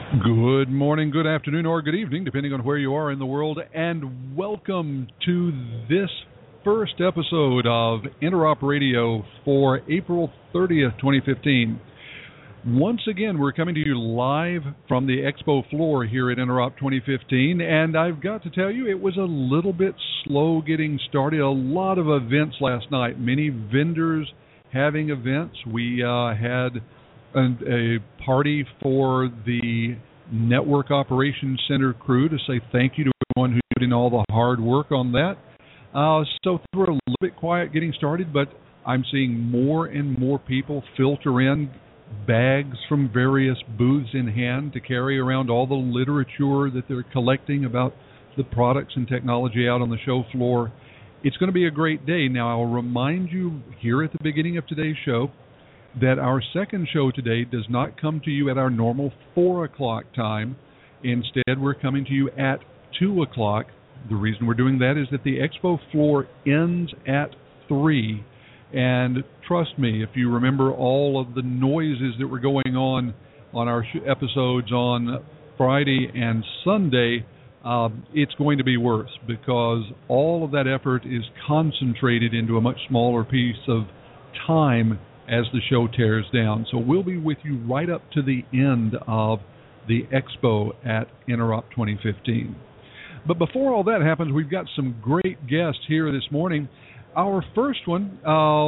Good morning, good afternoon, or good evening, depending on where you are in the world, and welcome to this first episode of Interop Radio for April 30th, 2015. Once again, we're coming to you live from the expo floor here at Interop 2015, and I've got to tell you, it was a little bit slow getting started. A lot of events last night, many vendors having events. We had a party for the Network Operations Center crew to say thank you to everyone who put in all the hard work on that. So we're a little bit quiet getting started, but I'm seeing more and more people filter in, bags from various booths in hand to carry around all the literature that they're collecting about the products and technology out on the show floor. It's going to be a great day. Now, I'll remind you here at the beginning of today's show that our second show today does not come to you at our normal 4 o'clock time. Instead, we're coming to you at 2 o'clock. The reason we're doing that is that the expo floor ends at 3. And trust me, if you remember all of the noises that were going on our episodes on Friday and Sunday, it's going to be worse because all of that effort is concentrated into a much smaller piece of time as the show tears down. So we'll be with you right up to the end of the expo at Interop 2015. But before all that happens, we've got some great guests here this morning. Our first one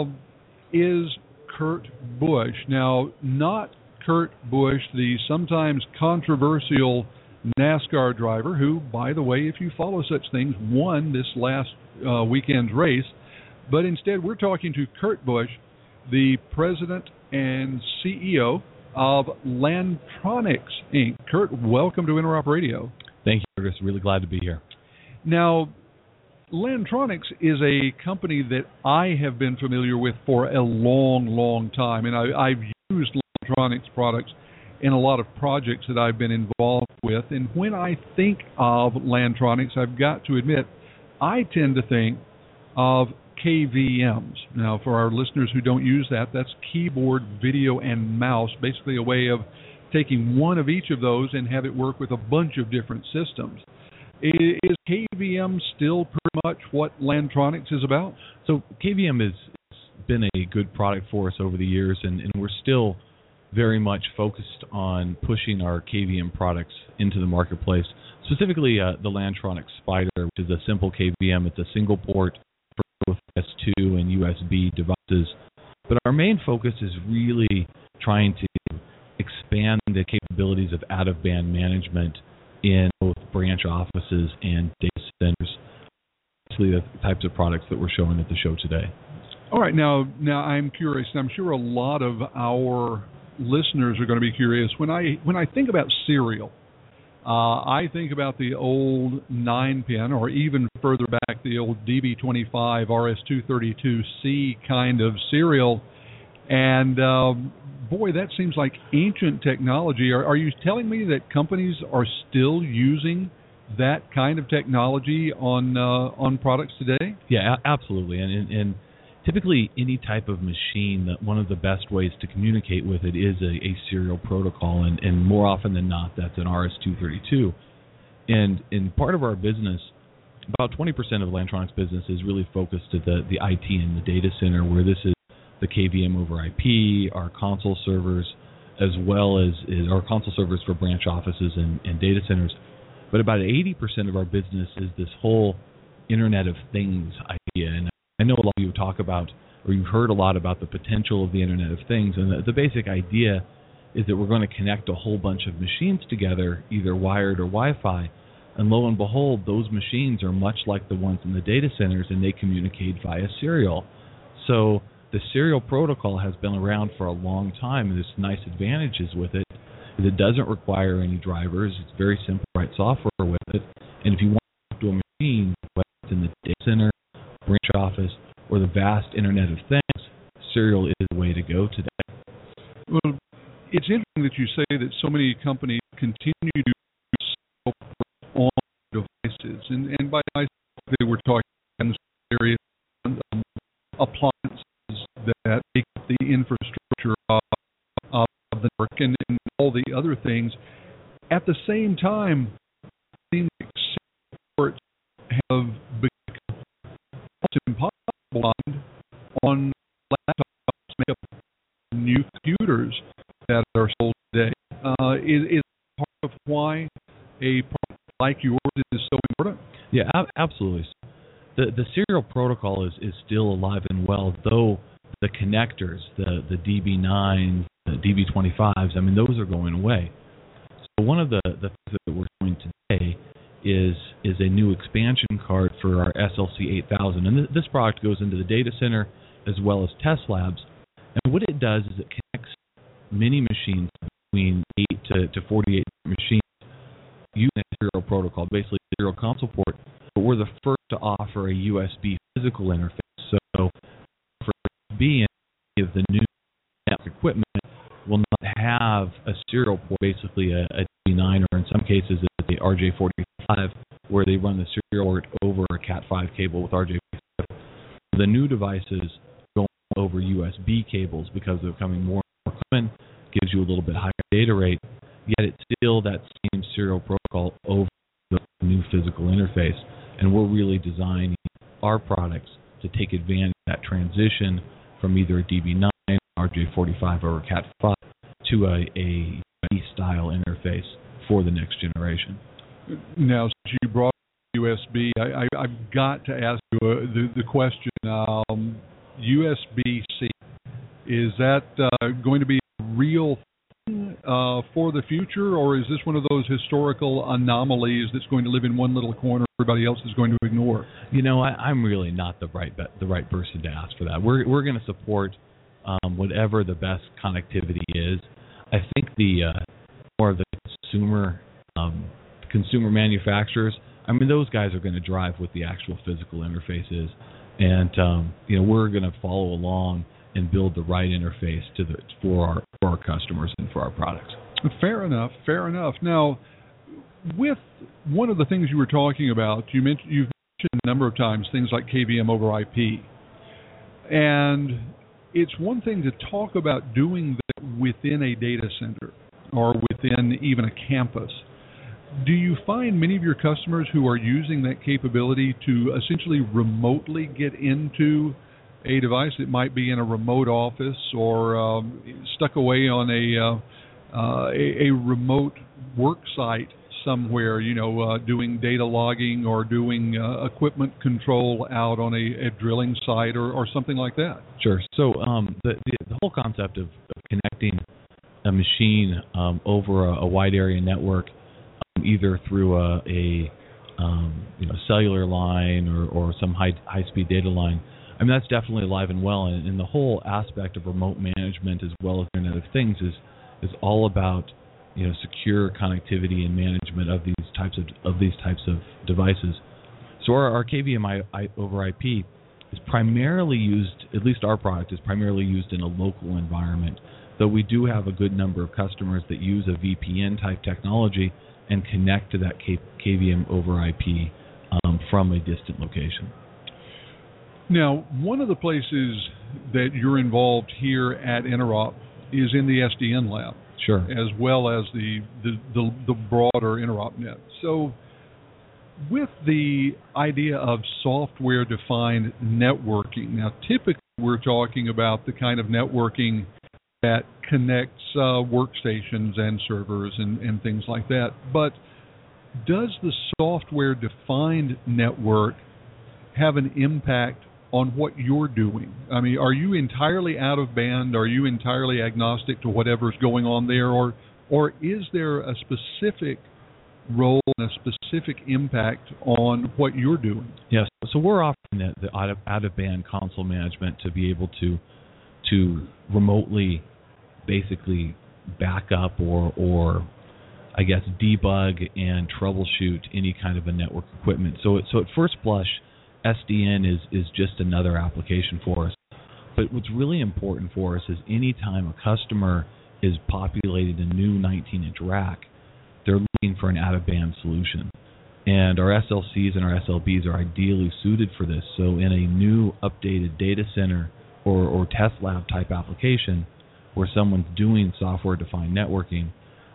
is Kurt Busch. Now, not Kurt Busch, the sometimes controversial NASCAR driver who, by the way, if you follow such things, won this last weekend's race. But instead, we're talking to Kurt Busch, the president and CEO of Lantronix, Inc. Kurt, welcome to Interop Radio. Thank you, Curtis. Really glad to be here. Now, Lantronix is a company that I have been familiar with for a long, long time, and I've used Lantronix products in a lot of projects that I've been involved with. And when I think of Lantronix, I've got to admit, I tend to think of KVMs. Now, for our listeners who don't use that, that's keyboard, video, and mouse, basically a way of taking one of each of those and have it work with a bunch of different systems. Is KVM still pretty much what Lantronix is about? So KVM has been a good product for us over the years, and we're still very much focused on pushing our KVM products into the marketplace, specifically the Lantronix Spider, which is a simple KVM. It's a single port for both S2 and USB devices. But our main focus is really trying to expand the capabilities of out-of-band management in both branch offices and data centers. Basically the types of products that we're showing at the show today. All right, now I'm curious, and I'm sure a lot of our listeners are going to be curious. When I think about serial, I think about the old 9-pin, or even further back, the old DB25 RS-232C kind of serial. And boy, that seems like ancient technology. Are you telling me that companies are still using that kind of technology on products today? Yeah, absolutely. And typically, any type of machine, that one of the best ways to communicate with it is a serial protocol, and more often than not, that's an RS-232. And in part of our business, about 20% of Lantronix business is really focused at the IT and the data center, where this is the KVM over IP, our console servers, as well as our console servers for branch offices and data centers. But about 80% of our business is this whole Internet of Things idea. And I know a lot of you talk about, or you've heard a lot about the potential of the Internet of Things, and the basic idea is that we're going to connect a whole bunch of machines together, either wired or Wi-Fi, and lo and behold, those machines are much like the ones in the data centers, and they communicate via serial. So the serial protocol has been around for a long time, and there's nice advantages with it. It doesn't require any drivers. It's very simple to write software with it. And if you want to talk to a machine, whether it's in the data center, branch office, or the vast Internet of Things, serial is the way to go today. Well, it's interesting that you say that so many companies continue to use software on devices. And by devices, they were talking in various appliances that make up the infrastructure of the network and all the other things. At the same time, things like ports have become impossible on laptops, make up new computers that are sold today. Is part of why a product like yours is so important? Yeah, absolutely. The serial protocol is still alive and well, though the connectors, the DB9s, the DB25s, I mean, those are going away. So one of the things that we're doing today is a new expansion card for our SLC 8000. And this product goes into the data center as well as test labs. And what it does is it connects mini machines between 8 to 48 machines using a serial protocol, basically a serial console port. But we're the first to offer a USB physical interface. So for USB, any of the new network equipment will not have a serial port, basically a DB9, or in some cases it's a RJ45, where they run the serial port over a Cat5 cable with RJ45. The new devices go over USB cables because they're becoming more and more common, gives you a little bit higher data rate, yet it's still that same serial protocol over the new physical interface. And we're really designing our products to take advantage of that transition from either a DB9, RJ45, or a Cat5 to a USB-style interface for the next generation. Now, since you brought up USB, I've got to ask you the question, USB-C, is that going to be a real thing for the future, or is this one of those historical anomalies that's going to live in one little corner everybody else is going to ignore? You know, I'm really not the right person to ask for that. We're going to support whatever the best connectivity is. I think the more of the consumer manufacturers, I mean, those guys are going to drive what the actual physical interface is, and we're going to follow along and build the right interface for our customers and for our products. Fair enough. Now, with one of the things you were talking about, you've mentioned a number of times things like KVM over IP, and it's one thing to talk about doing that within a data center or within even a campus. Do you find many of your customers who are using that capability to essentially remotely get into a device that might be in a remote office or stuck away on a remote work site somewhere, doing data logging or doing equipment control out on a drilling site or something like that? Sure. So the whole concept of connecting a machine over a wide area network, either through a cellular line or some high speed data line, I mean, that's definitely alive and well. And the whole aspect of remote management as well as Internet of Things is all about secure connectivity and management of these types of devices. So our KVM over IP is primarily used, at least our product is primarily used in a local environment, though we do have a good number of customers that use a VPN type technology and connect to that KVM over IP from a distant location. Now, one of the places that you're involved here at Interop is in the SDN lab. Sure. As well as the broader InteropNet. So with the idea of software-defined networking, now typically we're talking about the kind of networking that connects workstations and servers and things like that. But does the software-defined network have an impact on what you're doing? I mean, are you entirely out of band? Are you entirely agnostic to whatever's going on there? Or is there a specific role and a specific impact on what you're doing? Yes. So we're offering the out-of-band console management to be able to remotely basically back up or I guess debug and troubleshoot any kind of a network equipment. So at first blush, SDN is just another application for us. But what's really important for us is any time a customer is populating a new 19-inch rack, they're looking for an out-of-band solution. And our SLCs and our SLBs are ideally suited for this. So in a new updated data center or test lab type application where someone's doing software-defined networking,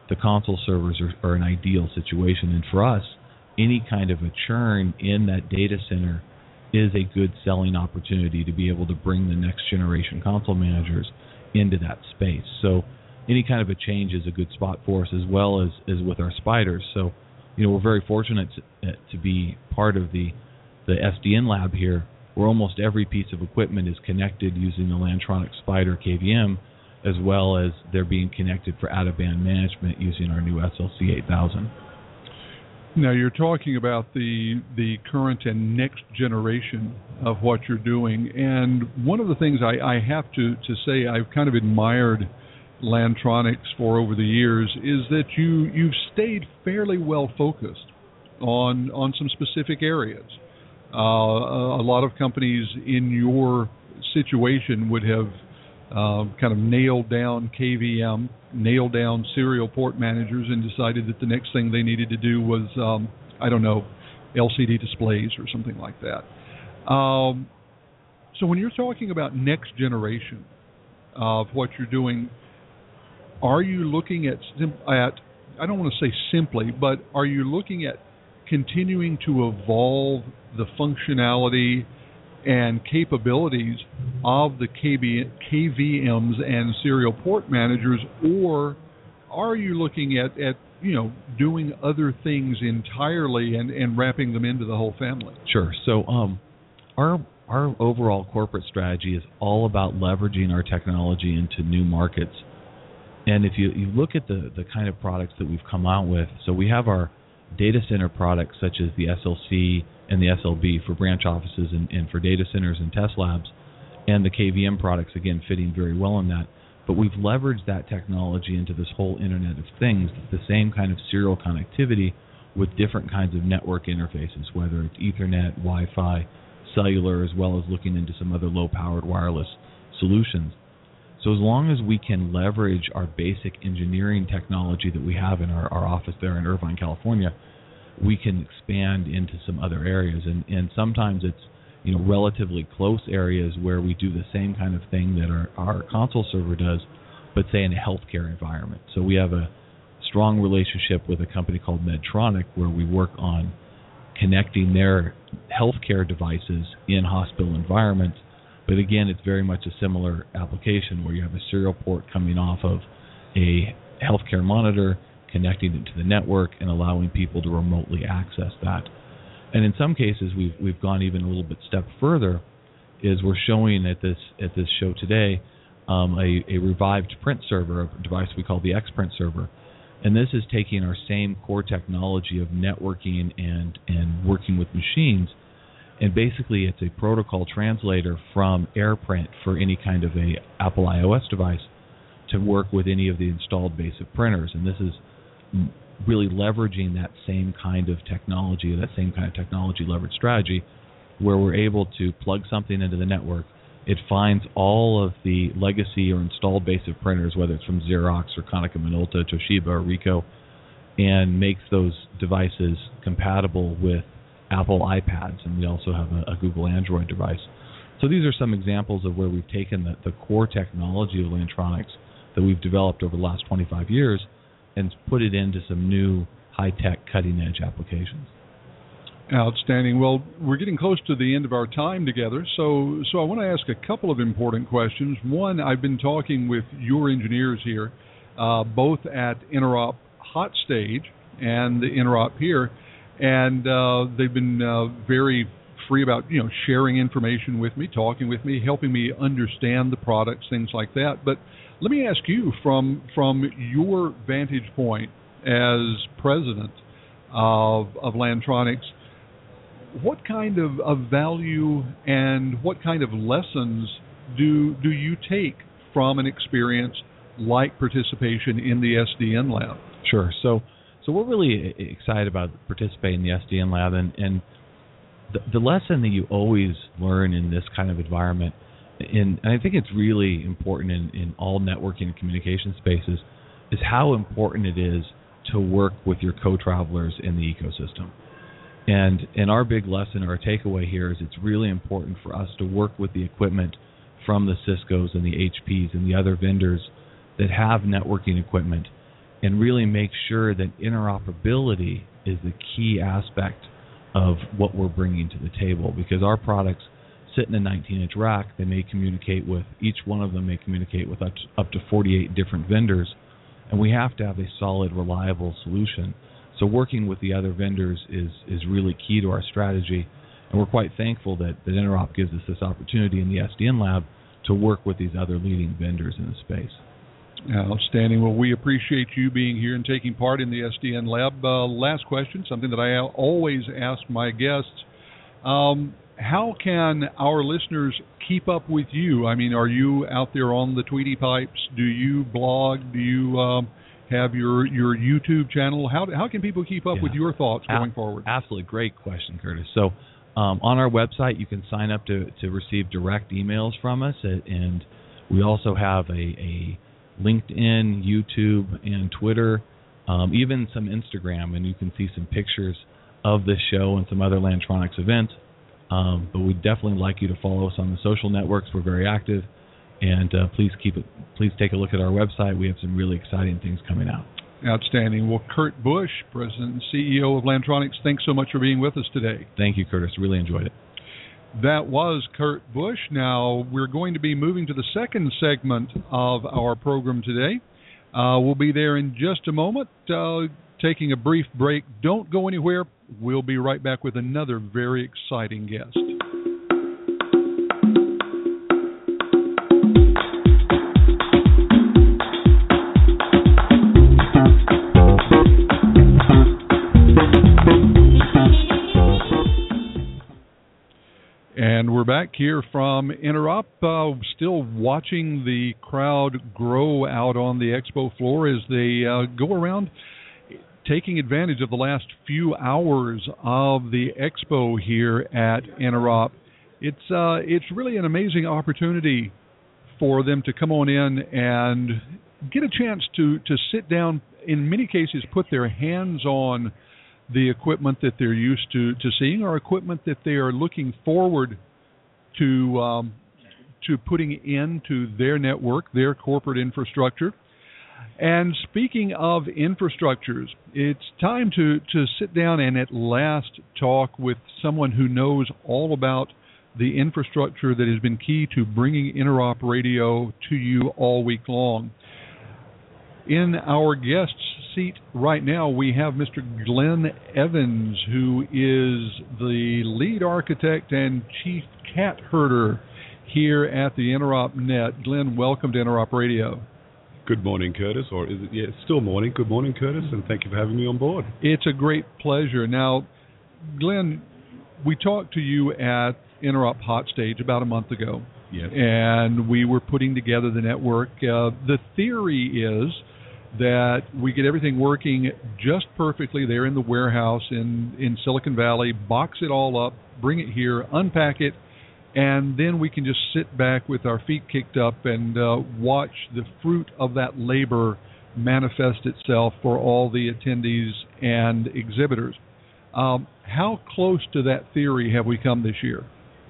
the console servers are an ideal situation. And for us, any kind of a churn in that data center is a good selling opportunity to be able to bring the next generation console managers into that space. So any kind of a change is a good spot for us, as well as with our spiders. So, we're very fortunate to be part of the SDN lab here, where almost every piece of equipment is connected using the Lantronix Spider KVM, as well as they're being connected for out-of-band management using our new SLC 8000. Now, you're talking about the current and next generation of what you're doing, and one of the things I have to say I've kind of admired Lantronix for over the years is that you've stayed fairly well focused on some specific areas. A lot of companies in your situation would have kind of nailed down KVM, nailed down serial port managers, and decided that the next thing they needed to do was, LCD displays or something like that. So when you're talking about next generation of what you're doing, are you looking at, I don't want to say simply, but are you looking at continuing to evolve the functionality and capabilities of the KVMs and serial port managers, or are you looking at doing other things entirely and wrapping them into the whole family? Sure. So our overall corporate strategy is all about leveraging our technology into new markets. And if you look at the kind of products that we've come out with, so we have our data center products such as the SLC and the SLB for branch offices and for data centers and test labs, and the KVM products, again, fitting very well in that. But we've leveraged that technology into this whole Internet of Things, the same kind of serial connectivity with different kinds of network interfaces, whether it's Ethernet, Wi-Fi, cellular, as well as looking into some other low-powered wireless solutions. So as long as we can leverage our basic engineering technology that we have in our office there in Irvine, California, we can expand into some other areas. And sometimes it's relatively close areas where we do the same kind of thing that our console server does, but say in a healthcare environment. So we have a strong relationship with a company called Medtronic, where we work on connecting their healthcare devices in hospital environments. But again, it's very much a similar application where you have a serial port coming off of a healthcare monitor, connecting it to the network, and allowing people to remotely access that. And in some cases, we've gone even a little bit step further, is we're showing at this show today a revived print server, a device we call the Xprint server. And this is taking our same core technology of networking and working with machines, and basically it's a protocol translator from AirPrint for any kind of a Apple iOS device to work with any of the installed base of printers. And this is really leveraging that same kind of technology, leverage strategy, where we're able to plug something into the network. It finds all of the legacy or installed base of printers, whether it's from Xerox or Konica Minolta, Toshiba, or Ricoh, and makes those devices compatible with Apple iPads, and we also have a Google Android device. So these are some examples of where we've taken the core technology of Lantronix that we've developed over the last 25 years and put it into some new high-tech, cutting-edge applications. Outstanding. Well, we're getting close to the end of our time together, so I want to ask a couple of important questions. One, I've been talking with your engineers here, both at Interop Hot Stage and the Interop here, and they've been very free about sharing information with me, talking with me, helping me understand the products, things like that. But let me ask you, from your vantage point as president of Lantronix, what kind of value and what kind of lessons do you take from an experience like participation in the SDN lab? Sure. So we're really excited about participating in the SDN lab, and the lesson that you always learn in this kind of environment, and I think it's really important in all networking and communication spaces, is how important it is to work with your co-travelers in the ecosystem. And our big lesson, our takeaway here, is it's really important for us to work with the equipment from the Ciscos and the HPs and the other vendors that have networking equipment, and really make sure that interoperability is the key aspect of what we're bringing to the table, because our products sit in a 19-inch rack. They may communicate with, each one of them may communicate with up to 48 different vendors, and we have to have a solid, reliable solution. So working with the other vendors is really key to our strategy, and we're quite thankful that Interop gives us this opportunity in the SDN Lab to work with these other leading vendors in the space. Outstanding. Well, we appreciate you being here and taking part in the SDN Lab. Last question, something that I always ask my guests. How can our listeners keep up with you? I mean, are you out there on the Tweety Pipes? Do you blog? Do you have your YouTube channel? How can people keep up with your thoughts going forward? Absolutely. Great question, Curtis. So on our website, you can sign up to receive direct emails from us, and we also have a LinkedIn, YouTube, and Twitter, even some Instagram, and you can see some pictures of this show and some other Lantronix events. But we'd definitely like you to follow us on the social networks. We're very active, and please take a look at our website. We have some really exciting things coming out. Outstanding. Well, Kurt Busch, President and CEO of Lantronix, thanks so much for being with us today. Thank you, Curtis. Really enjoyed it. That was Kurt Busch. Now, we're going to be moving to the second segment of our program today. We'll be there in just a moment, taking a brief break. Don't go anywhere. We'll be right back with another very exciting guest. And we're back here from Interop, still watching the crowd grow out on the expo floor as they go around, taking advantage of the last few hours of the expo here at Interop. It's really an amazing opportunity for them to come on in and get a chance to sit down, in many cases put their hands on the equipment that they're used to seeing, or equipment that they are looking forward to putting into their network, their corporate infrastructure. And speaking of infrastructures, it's time to sit down and at last talk with someone who knows all about the infrastructure that has been key to bringing Interop Radio to you all week long. In our guest seat right now, we have Mr. Glenn Evans, who is the lead architect and chief cat herder here at the Interop Net. Glenn, welcome to Interop Radio. Good morning, Curtis, or is it? Yeah, it's still morning. Good morning, Curtis, and thank you for having me on board. It's a great pleasure. Now, Glenn, we talked to you at Interop Hot Stage about a month ago. Yes. And we were putting together the network. The theory is that we get everything working just perfectly there in the warehouse in Silicon Valley, box it all up, bring it here, unpack it, and then we can just sit back with our feet kicked up and watch the fruit of that labor manifest itself for all the attendees and exhibitors. How close to that theory have we come this year?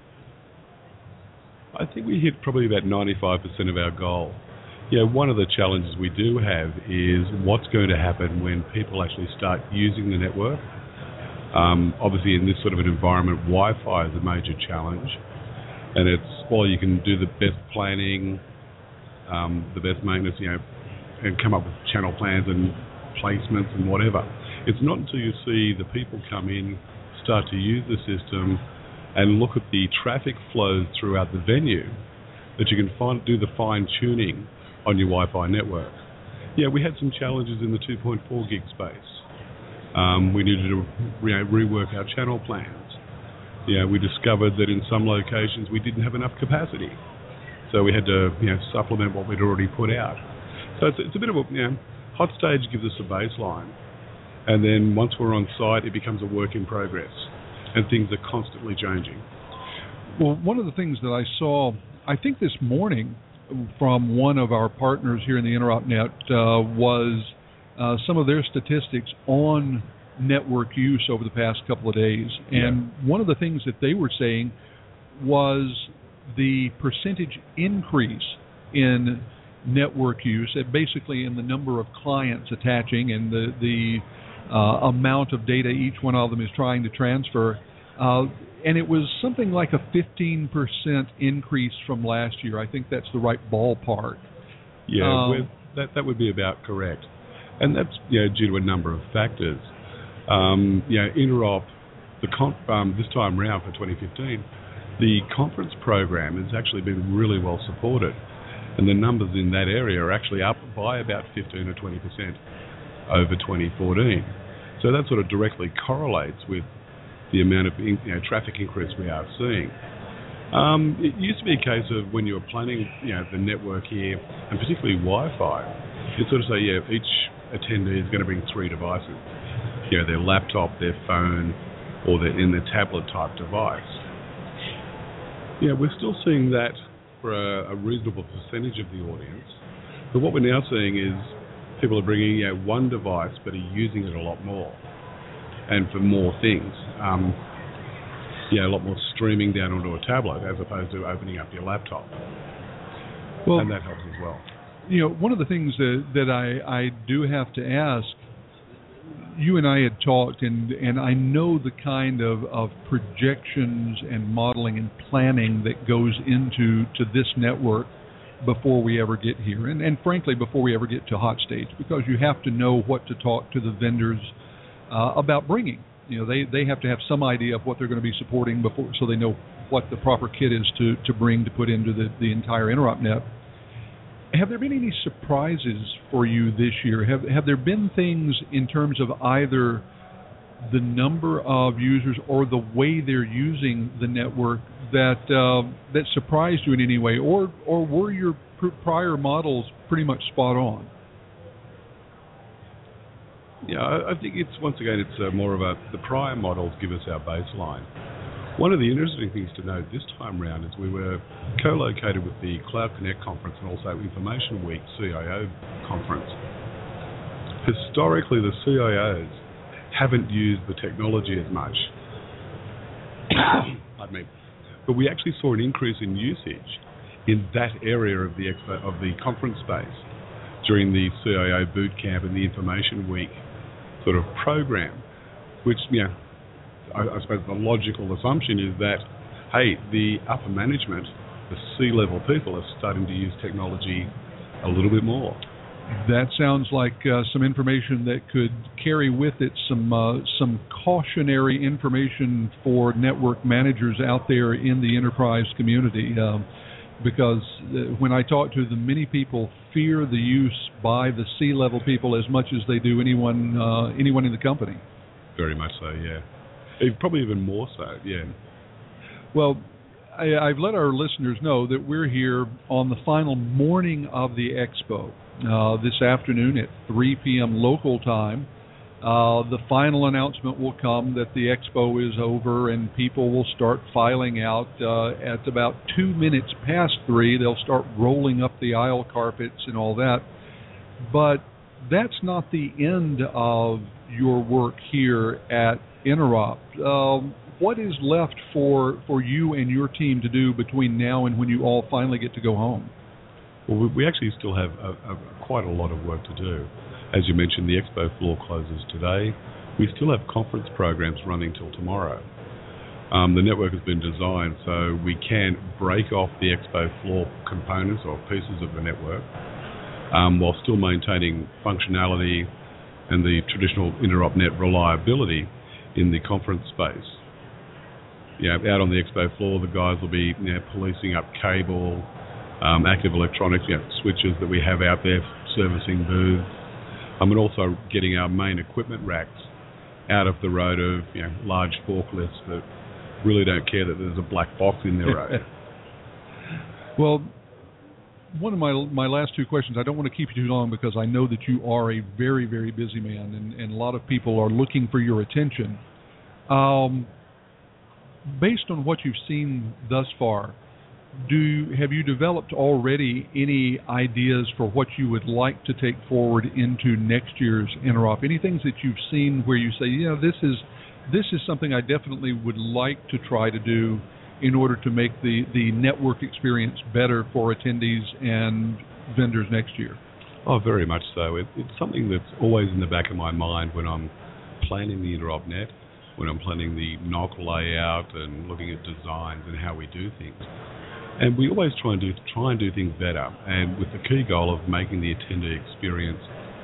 I think we hit probably about 95% of our goal. One of the challenges we do have is what's going to happen when people actually start using the network. Obviously, in this sort of an environment, Wi-Fi is a major challenge. And it's, while you can do the best planning, the best maintenance, and come up with channel plans and placements and whatever, it's not until you see the people come in, start to use the system, and look at the traffic flows throughout the venue that you can do the fine-tuning on your Wi-Fi network. We had some challenges in the 2.4 gig space. We needed to rework our channel plans. We discovered that in some locations we didn't have enough capacity, so we had to supplement what we'd already put out. So it's a bit of a Hot Stage gives us a baseline, and then once we're on site, it becomes a work in progress, and things are constantly changing. Well, one of the things that I saw, I think this morning, from one of our partners here in the Interop Net was some of their statistics on network use over the past couple of days. And one of the things that they were saying was the percentage increase in network use, basically in the number of clients attaching and the amount of data each one of them is trying to transfer. And it was something like a 15% increase from last year. I think that's the right ballpark. Yeah, that would be about correct. And that's due to a number of factors. Interop, this time round for 2015, the conference program has actually been really well supported. And the numbers in that area are actually up by about 15 or 20% over 2014. So that sort of directly correlates with the amount of traffic increase we are seeing. It used to be a case of when you were planning the network here, and particularly Wi-Fi, you'd sort of say, each attendee is going to bring 3 devices. Their laptop, their phone, or their tablet type device. We're still seeing that for a reasonable percentage of the audience. But what we're now seeing is people are bringing one device but are using it a lot more and for more things. A lot more streaming down onto a tablet as opposed to opening up your laptop. Well, and that helps as well. One of the things that I do have to ask, you and I had talked, and I know the kind of projections and modeling and planning that goes into this network before we ever get here, and frankly before we ever get to hot stage, because you have to know what to talk to the vendors about bringing. They have to have some idea of what they're going to be supporting before, so they know what the proper kit is to bring to put into the entire InteropNet. Have there been any surprises for you this year? Have there been things in terms of either the number of users or the way they're using the network that surprised you in any way, or were your prior models pretty much spot on? I think it's more of the prior models give us our baseline. One of the interesting things to note this time round is we were co-located with the Cloud Connect conference and also Information Week CIO conference. Historically, the CIOs haven't used the technology as much. Pardon me. But we actually saw an increase in usage in that area of the conference space during the CIO boot camp and the Information Week sort of program, which I suppose the logical assumption is that, hey, the upper management, the C-level people, are starting to use technology a little bit more. That sounds like some information that could carry with it some cautionary information for network managers out there in the enterprise community, because when I talk to them, many people fear the use by the C-level people as much as they do anyone in the company. Very much so, yeah. Probably even more so, yeah. Well, I've let our listeners know that we're here on the final morning of the expo this afternoon at 3 p.m. local time. The final announcement will come that the expo is over and people will start filing out at about 2 minutes past 3. They'll start rolling up the aisle carpets and all that. But that's not the end of your work here at Interop. What is left for you and your team to do between now and when you all finally get to go home? Well, we actually still have quite a lot of work to do. As you mentioned, the expo floor closes today. We still have conference programs running till tomorrow. The network has been designed so we can break off the expo floor components or pieces of the network while still maintaining functionality and the traditional InteropNet reliability in the conference space. Out on the expo floor, the guys will be policing up cable, active electronics, switches that we have out there servicing booths, and also getting our main equipment racks out of the road of large forklifts that really don't care that there's a black box in their road. Well, one of my last two questions, I don't want to keep you too long because I know that you are a very, very busy man and a lot of people are looking for your attention. Based on what you've seen thus far, have you developed already any ideas for what you would like to take forward into next year's Interop? Any things that you've seen where you say, this is something I definitely would like to try to do in order to make the network experience better for attendees and vendors next year? Oh, very much so. It's something that's always in the back of my mind when I'm planning the InteropNet, when I'm planning the NOC layout and looking at designs and how we do things. And we always try and do things better, and with the key goal of making the attendee experience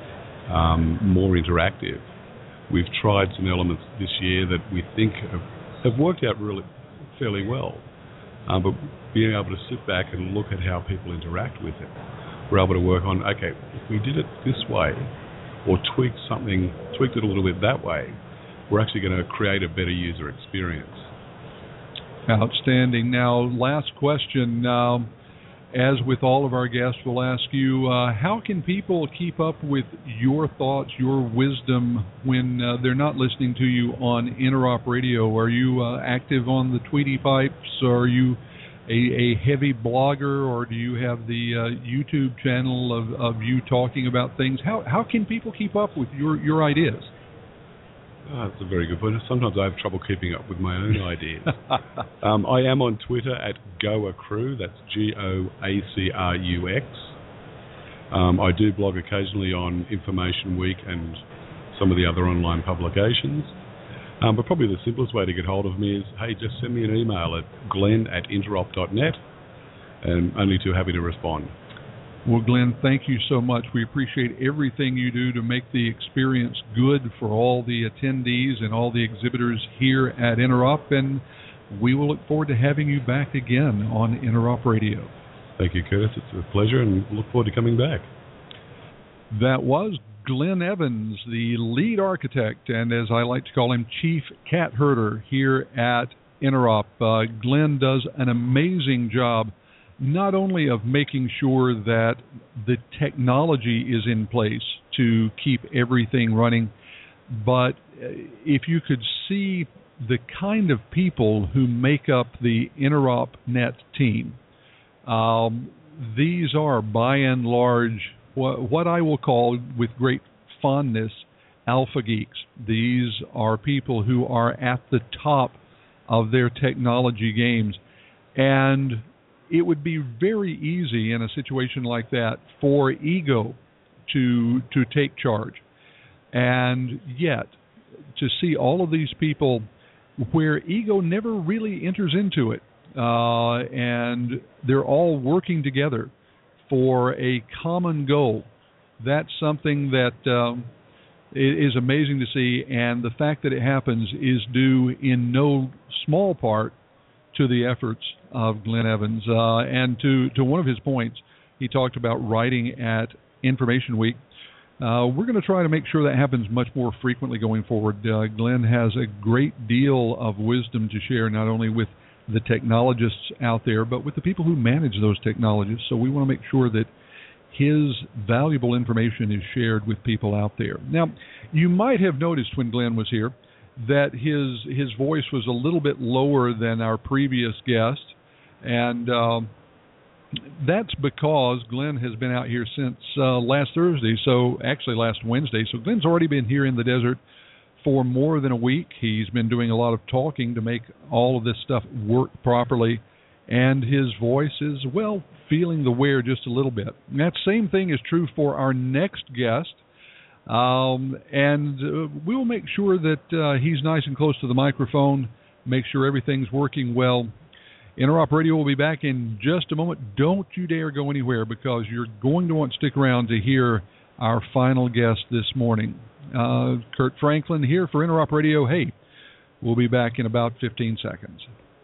more interactive. We've tried some elements this year that we think have worked out really fairly well, but being able to sit back and look at how people interact with it, we're able to work on, okay, if we did it this way, or tweaked it a little bit that way, we're actually going to create a better user experience. Outstanding. Now, last question. As with all of our guests, we'll ask you, how can people keep up with your thoughts, your wisdom, when they're not listening to you on Interop Radio? Are you active on the Tweety Pipes? Are you a heavy blogger, or do you have the YouTube channel of you talking about things? How can people keep up with your ideas? That's a very good point. Sometimes I have trouble keeping up with my own ideas. I am on Twitter at GoAcru. That's GOACRUX. I do blog occasionally on Information Week and some of the other online publications. But probably the simplest way to get hold of me is, hey, just send me an email at glenn@interop.net, and only too happy to respond. Well, Glenn, thank you so much. We appreciate everything you do to make the experience good for all the attendees and all the exhibitors here at Interop, and we will look forward to having you back again on Interop Radio. Thank you, Curtis. It's a pleasure, and look forward to coming back. That was Glenn Evans, the lead architect, and as I like to call him, chief cat herder here at Interop. Glenn does an amazing job not only of making sure that the technology is in place to keep everything running, but if you could see the kind of people who make up the InteropNet team, these are by and large what I will call, with great fondness, alpha geeks. These are people who are at the top of their technology games, and it would be very easy in a situation like that for ego to take charge. And yet, to see all of these people where ego never really enters into it, and they're all working together for a common goal, that's something that is amazing to see. And the fact that it happens is due in no small part to the efforts of Glenn Evans. And to one of his points, he talked about writing at Information Week. We're going to try to make sure that happens much more frequently going forward. Glenn has a great deal of wisdom to share, not only with the technologists out there, but with the people who manage those technologists. So we want to make sure that his valuable information is shared with people out there. Now, you might have noticed when Glenn was here that his voice was a little bit lower than our previous guest, and that's because Glenn has been out here since last Thursday, so actually last Wednesday. So Glenn's already been here in the desert for more than a week. He's been doing a lot of talking to make all of this stuff work properly, and his voice is, well, feeling the wear just a little bit. And that same thing is true for our next guest. And we'll make sure that he's nice and close to the microphone, make sure everything's working well. Interop Radio will be back in just a moment. Don't you dare go anywhere, because you're going to want to stick around to hear our final guest this morning. Kurt Franklin here for Interop Radio. Hey, we'll be back in about 15 seconds.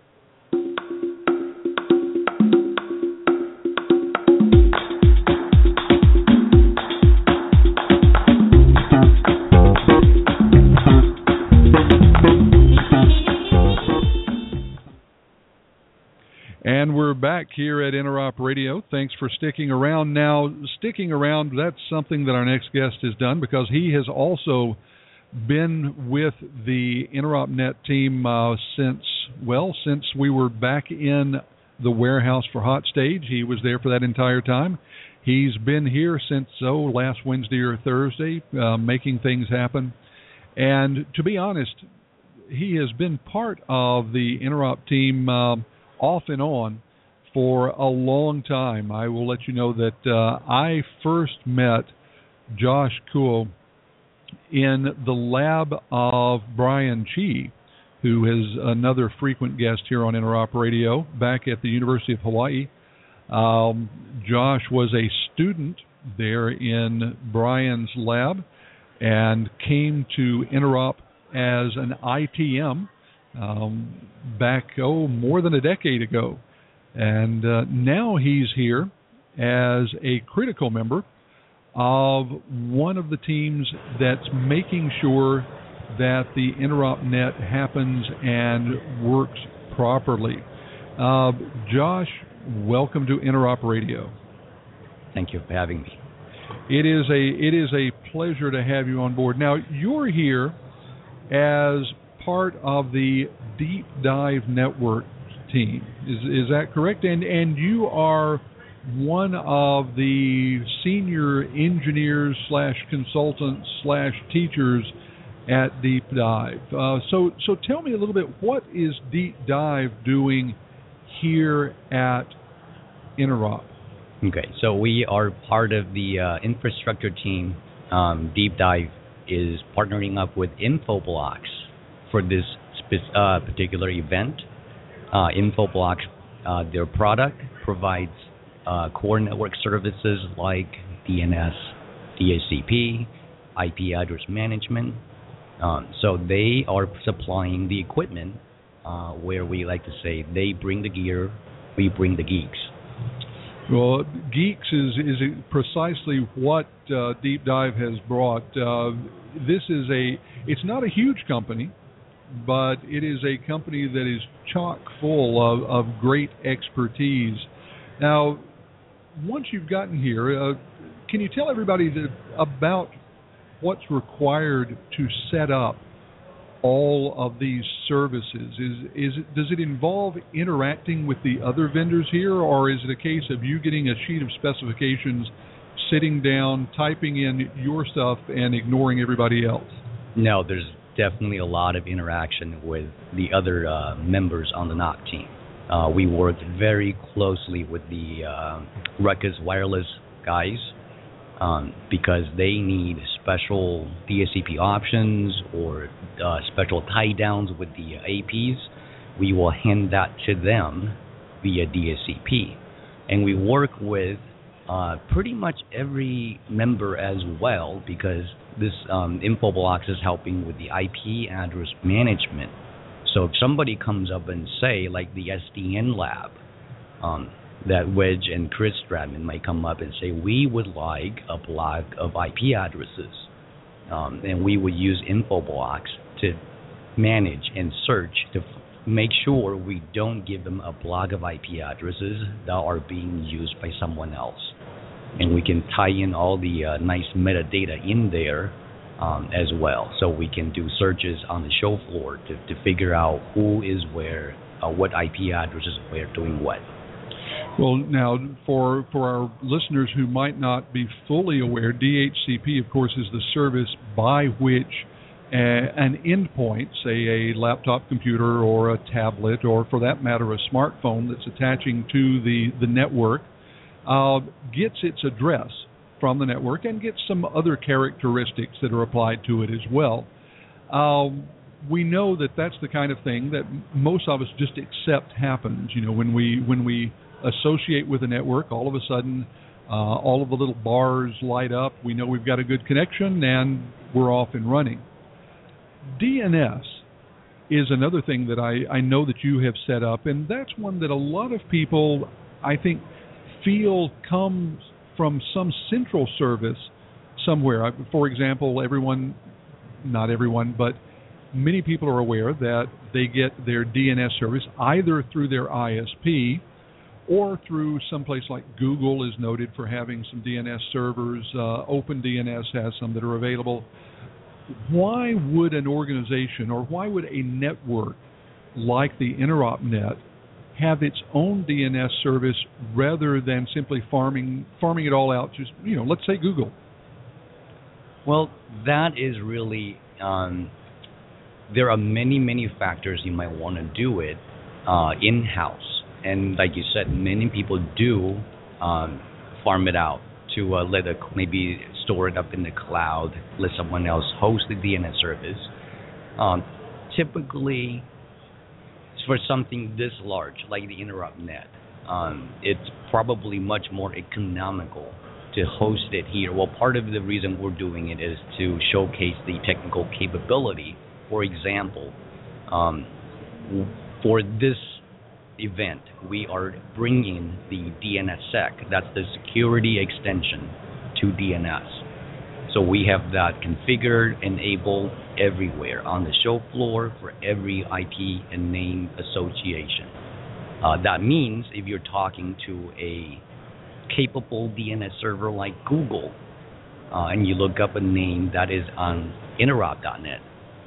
And we're back here at Interop Radio. Thanks for sticking around. Now, sticking around, that's something that our next guest has done, because he has also been with the InteropNet team since we were back in the warehouse for Hot Stage. He was there for that entire time. He's been here since last Wednesday or Thursday, making things happen. And to be honest, he has been part of the Interop team off and on for a long time. I will let you know that I first met Josh Kuhl in the lab of Brian Chi, who is another frequent guest here on Interop Radio, back at the University of Hawaii. Josh was a student there in Brian's lab and came to Interop as an ITM back, more than a decade ago. And now he's here as a critical member of one of the teams that's making sure that the Interop Net happens and works properly. Josh, welcome to Interop Radio. Thank you for having me. It is a pleasure to have you on board. Now, you're here as part of the Deep Dive Network team. Is that correct? And you are one of the senior engineers / consultants / teachers at Deep Dive. So tell me a little bit, what is Deep Dive doing here at Interop? Okay, so we are part of the infrastructure team. Deep Dive is partnering up with Infoblox for this particular event. Infoblox, their product, provides core network services like DNS, DHCP, IP address management. So they are supplying the equipment where we like to say they bring the gear, we bring the geeks. Well, geeks is precisely what Deep Dive has brought. It's not a huge company, but it is a company that is chock full of great expertise. Now, once you've gotten here, can you tell everybody about what's required to set up all of these services? Does it involve interacting with the other vendors here, or is it a case of you getting a sheet of specifications, sitting down, typing in your stuff, and ignoring everybody else? No, there's definitely a lot of interaction with the other members on the NOC team. We work very closely with the Ruckus Wireless guys because they need special DHCP options or special tie downs with the APs. We will hand that to them via DHCP. And we work with pretty much every member as well, because this Infoblox is helping with the IP address management. So if somebody comes up and say, like the SDN lab, that Wedge and Chris Stratman might come up and say, we would like a block of IP addresses. And we would use Infoblox to manage and search to make sure we don't give them a block of IP addresses that are being used by someone else. And we can tie in all the nice metadata in there as well, so we can do searches on the show floor to figure out who is where, what IP addresses where, doing what. Well, now, for our listeners who might not be fully aware, DHCP, of course, is the service by which an endpoint, say a laptop computer or a tablet, or for that matter a smartphone that's attaching to the network, gets its address from the network and gets some other characteristics that are applied to it as well. We know that that's the kind of thing that most of us just accept happens. You know, when we associate with a network, all of a sudden all of the little bars light up. We know we've got a good connection and we're off and running. DNS is another thing that I know that you have set up, and that's one that a lot of people, I think, feel comes from some central service somewhere. For example, not everyone, but many people are aware that they get their DNS service either through their ISP or through someplace like Google is noted for having some DNS servers. OpenDNS has some that are available. Why would an organization, or why would a network like the InteropNet have its own DNS service rather than simply farming it all out? Just, let's say Google. Well, that is really there are many factors you might want to do it in-house, And like you said, many people do farm it out to maybe store it up in the cloud, let someone else host the DNS service. Typically, for something this large, like the InterruptNet, it's probably much more economical to host it here. Well, part of the reason we're doing it is to showcase the technical capability. For example, for this event, we are bringing the DNSSEC, that's the security extension, to DNS. So we have that configured, enabled everywhere on the show floor for every IP and name association. That means if you're talking to a capable DNS server like Google, and you look up a name that is on interrupt.net,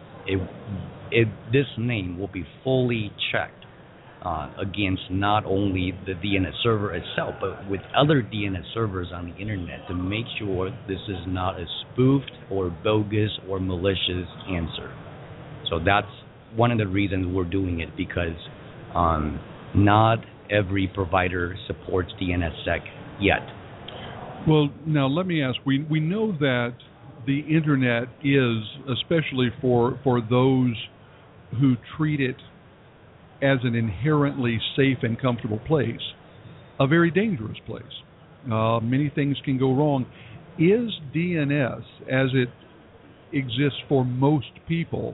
this name will be fully checked against not only the DNS server itself, but with other DNS servers on the internet to make sure this is not a spoofed or bogus or malicious answer. So that's one of the reasons we're doing it, because not every provider supports DNSSEC yet. Well, now let me ask, we know that the internet is, especially for those who treat it as an inherently safe and comfortable place, a very dangerous place. Many things can go wrong. Is DNS, as it exists for most people,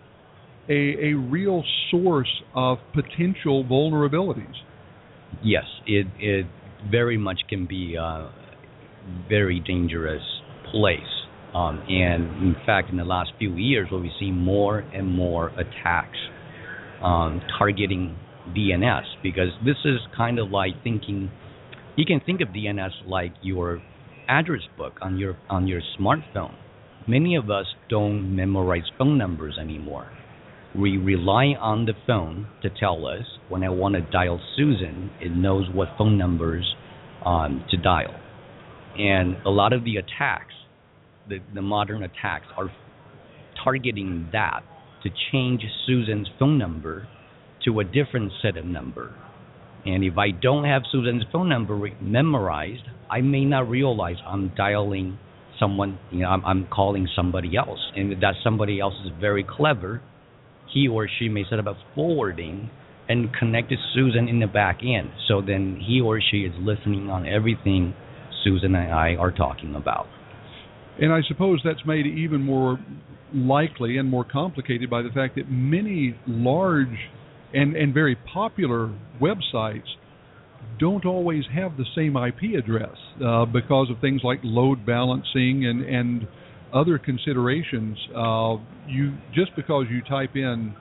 a real source of potential vulnerabilities? Yes, it very much can be a very dangerous place. And in fact, in the last few years, we've seen more and more attacks targeting DNS, because this is kind of like thinking, you can think of DNS like your address book on your smartphone. Many of us don't memorize phone numbers anymore. We rely on the phone to tell us when I want to dial Susan, it knows what phone numbers to dial. And a lot of the attacks, the modern attacks, are targeting that, to change Susan's phone number to a different set of number. And if I don't have Susan's phone number memorized, I may not realize I'm dialing someone, I'm calling somebody else. And if that somebody else is very clever, he or she may set up a forwarding and connect to Susan in the back end. So then he or she is listening on everything Susan and I are talking about. And I suppose that's made even more likely and more complicated by the fact that many large and very popular websites don't always have the same IP address because of things like load balancing and other considerations. Just because you type in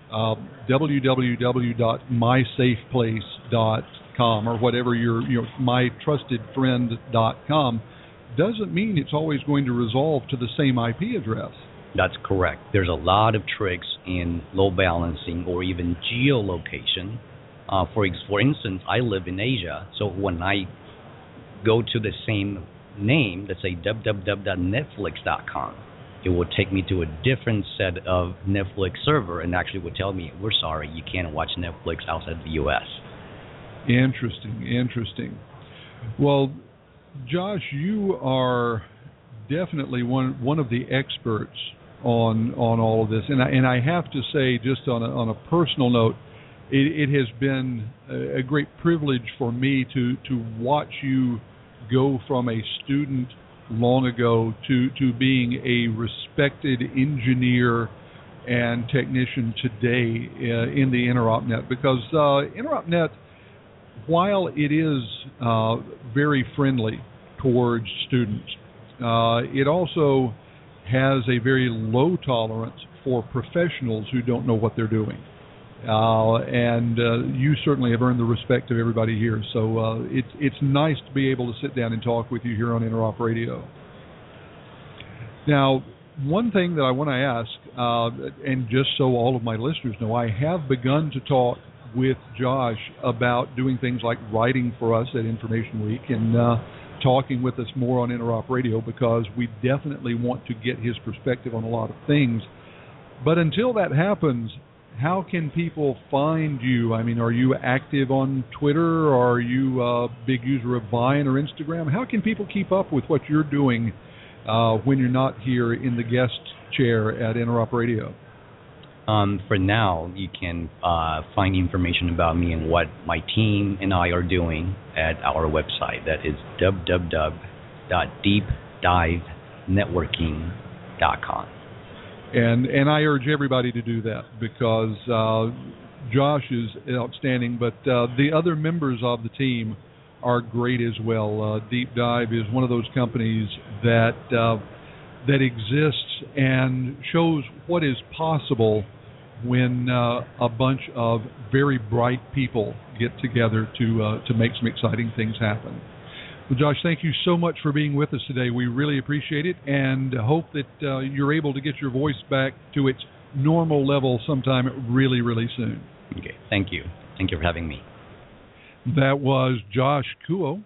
www.mysafeplace.com or whatever your mytrustedfriend.com doesn't mean it's always going to resolve to the same IP address. That's correct. There's a lot of tricks in load balancing or even geolocation. For instance, I live in Asia, so when I go to the same name, let's say www.netflix.com, it will take me to a different set of Netflix server and actually would tell me, we're sorry, you can't watch Netflix outside the U.S. Interesting. Well, Josh, you are definitely one of the experts on all of this, and I have to say, just on a personal note, it has been a great privilege for me to watch you go from a student long ago to being a respected engineer and technician today in the InterruptNet, because InterruptNet, while it is very friendly towards students, it also has a very low tolerance for professionals who don't know what they're doing. And you certainly have earned the respect of everybody here. So it's nice to be able to sit down and talk with you here on Interop Radio. Now, one thing that I want to ask, and just so all of my listeners know, I have begun to talk with Josh about doing things like writing for us at Information Week and talking with us more on Interop Radio, because we definitely want to get his perspective on a lot of things. But until that happens, how can people find you? I mean, are you active on Twitter? Or are you a big user of Vine or Instagram? How can people keep up with what you're doing when you're not here in the guest chair at Interop Radio? For now, you can find information about me and what my team and I are doing at our website. That is www.deepdivenetworking.com. And I urge everybody to do that because Josh is outstanding, but the other members of the team are great as well. Deep Dive is one of those companies that exists and shows what is possible when a bunch of very bright people get together to make some exciting things happen. Well, Josh, thank you so much for being with us today. We really appreciate it and hope that you're able to get your voice back to its normal level sometime really, really soon. Okay, thank you. Thank you for having me. That was Josh Kuo,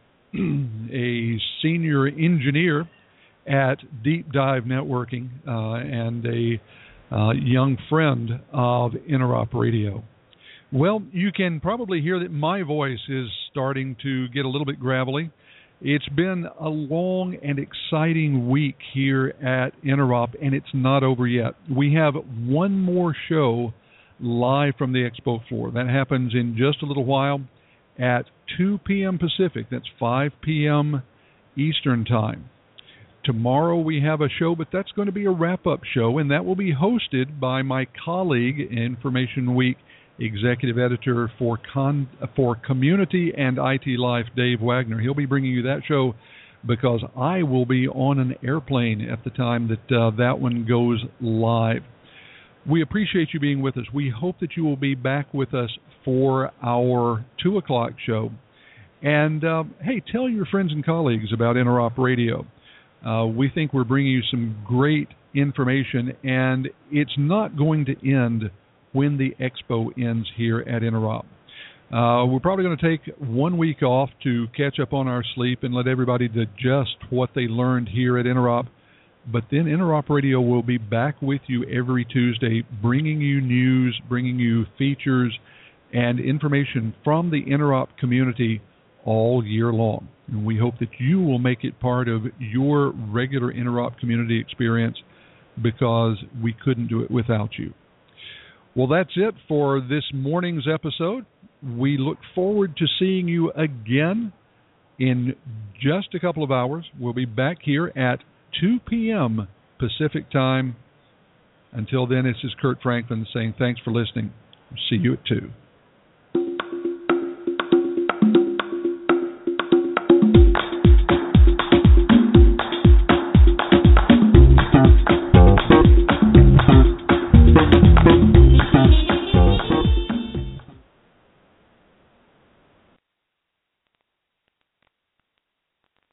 a senior engineer at Deep Dive Networking and a young friend of Interop Radio. Well, you can probably hear that my voice is starting to get a little bit gravelly. It's been a long and exciting week here at Interop, and it's not over yet. We have one more show live from the expo floor. That happens in just a little while at 2 p.m. Pacific. That's 5 p.m. Eastern Time. Tomorrow we have a show, but that's going to be a wrap-up show, and that will be hosted by my colleague, Information Week Executive Editor for Community and IT Life, Dave Wagner. He'll be bringing you that show because I will be on an airplane at the time that that one goes live. We appreciate you being with us. We hope that you will be back with us for our 2 o'clock show. And, hey, tell your friends and colleagues about Interop Radio. We think we're bringing you some great information, and it's not going to end when the expo ends here at Interop. We're probably going to take 1 week off to catch up on our sleep and let everybody digest what they learned here at Interop. But then Interop Radio will be back with you every Tuesday, bringing you news, bringing you features, and information from the Interop community all year long. And we hope that you will make it part of your regular Interop community experience because we couldn't do it without you. Well, that's it for this morning's episode. We look forward to seeing you again in just a couple of hours. We'll be back here at 2 p.m. Pacific Time. Until then, this is Kurt Franklin saying thanks for listening. See you at 2.